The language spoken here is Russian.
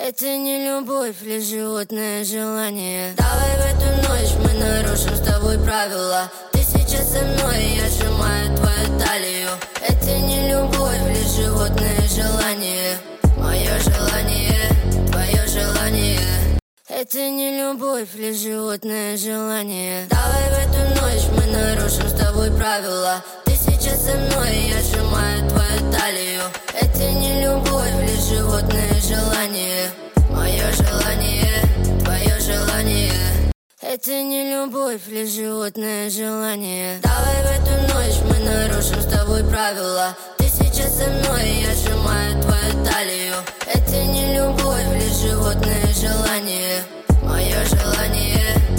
Это не любовь, лишь животное желание. Давай в эту ночь мы нарушим с тобой правила. Ты сейчас со мной, я сжимаю твою талию. Это не любовь, лишь животное желание. Мое желание, твое желание. Это не любовь, лишь животное желание. Давай в эту ночь мы нарушим с тобой правила. Ты сейчас со мной, я сжимаю твою талию. Это не любовь, лишь животное желание. Мое желание, твое желание. Это не любовь, лишь животное желание. Давай в эту ночь мы нарушим с тобой правила. Ты сейчас со мной, я сжимаю твою талию. Это не любовь, лишь животное желание. Мое желание.